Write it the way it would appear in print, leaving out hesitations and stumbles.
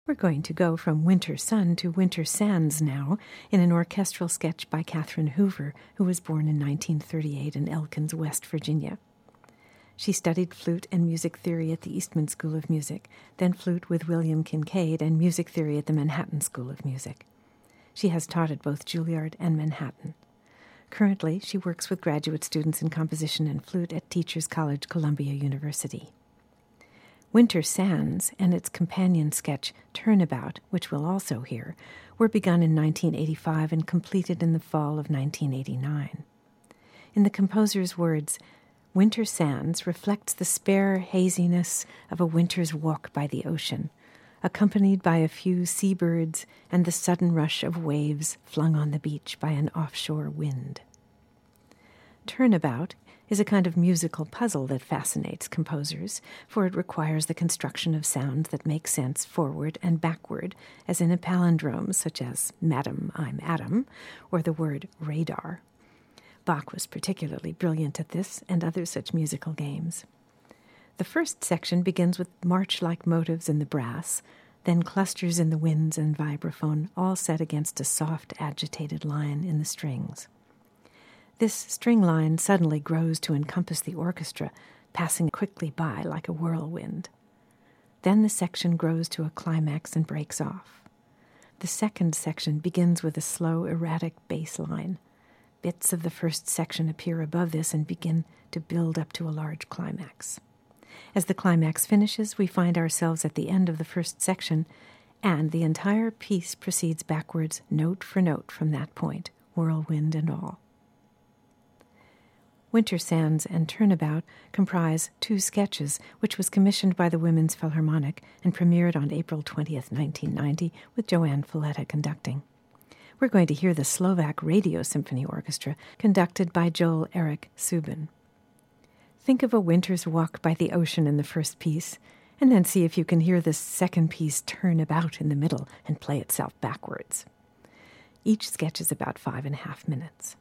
We're going to go from winter sun to winter sands now in an orchestral sketch by Catherine Hoover, who was born in 1938 in Elkins, West Virginia. She studied flute and music theory at the Eastman School of Music, then flute with William Kincaid and music theory at the Manhattan School of Music. She has taught at both Juilliard and Manhattan. Currently, she works with graduate students in composition and flute at Teachers College, Columbia University. Winter Sands and its companion sketch, Turnabout, which we'll also hear, were begun in 1985 and completed in the fall of 1989. In the composer's words, Winter Sands reflects the spare haziness of a winter's walk by the ocean, accompanied by a few seabirds and the sudden rush of waves flung on the beach by an offshore wind. Turnabout is a kind of musical puzzle that fascinates composers, for it requires the construction of sounds that make sense forward and backward, as in a palindrome such as Madam, I'm Adam, or the word radar. Bach was particularly brilliant at this and other such musical games. The first section begins with march-like motives in the brass, then clusters in the winds and vibraphone, all set against a soft, agitated line in the strings. This string line suddenly grows to encompass the orchestra, passing quickly by like a whirlwind. Then the section grows to a climax and breaks off. The second section begins with a slow, erratic bass line. Bits of the first section appear above this and begin to build up to a large climax. As the climax finishes, we find ourselves at the end of the first section, and the entire piece proceeds backwards, note for note from that point, whirlwind and all. Winter Sands and Turnabout comprise two sketches, which was commissioned by the Women's Philharmonic and premiered on April 20th, 1990, with Joanne Falletta conducting. We're going to hear the Slovak Radio Symphony Orchestra, conducted by Joel Eric Subin. Think of a winter's walk by the ocean in the first piece, and then see if you can hear the second piece turn about in the middle and play itself backwards. Each sketch is about 5.5 minutes.